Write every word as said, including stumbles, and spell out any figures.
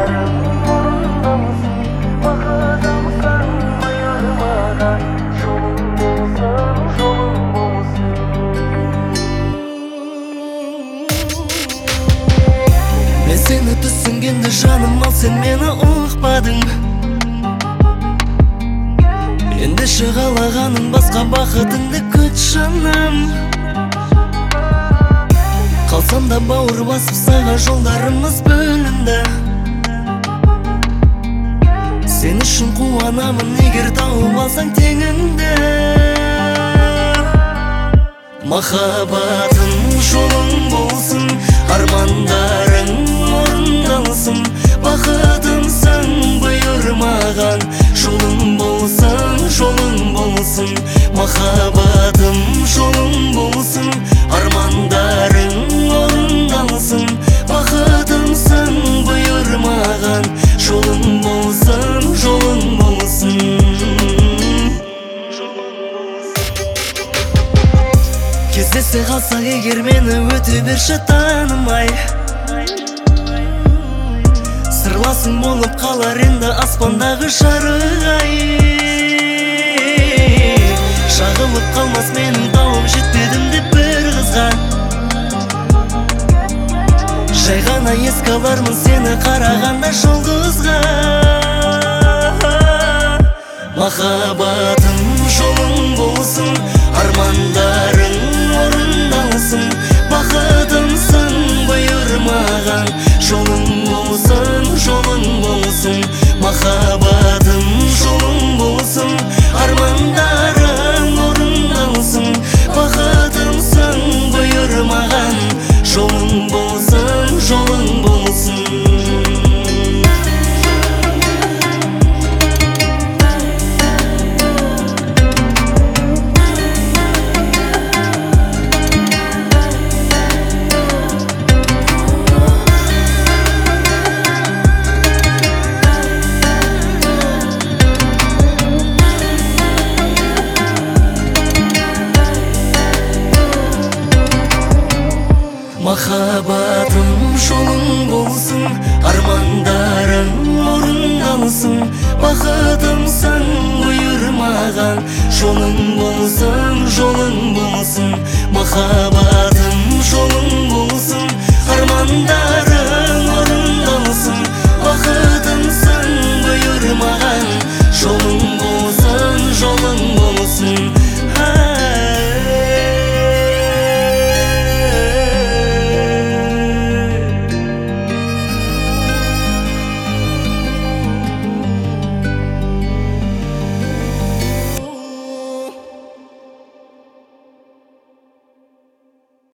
Seni түсінгенде жаным, ал сен мені ұқпадың. Енді шығалағаның басқа бақытыңды күт жаным. Қалсам да бауыр басып саға жолдарымыз бөлінді. Сен үшін қуанамын, егер тауып алсаң теңіңді. Махаббатым жолың болсын, армандарың орындалсын. Бақытымсың бұйырмаған, жолың болсын, жолың болсын. Махаббатым жолың болсын, армандарың орындалсын. Бақытымсың бұйырмаған, жолың болсын, жолың болсын. Кездесе қалсақ егер мені өте берші танымай. Сырласың болып қалар енді аспандағы жарық-ай. Шағылып қалмас менің тауым жетпедім деп бір қызға. Жай ғана еске алармын сені қарағанда жұлдызға. Махаббатым жолың болсын, армандарың орындалсын. Бақытымсың бұйырмаған, жолың болсын, жолың болсын. Махаббатым жолың болсын, армандарың орындалсын. Бақытымсың бұйырмаған, жолың болсын, жолың болсын. Махаббатым жолың болсын, армандарың орындалсын. Бақытымсың бұйырмаған, жолың болсын, жолың болсын. Махаббатым жолың болсын, армандарың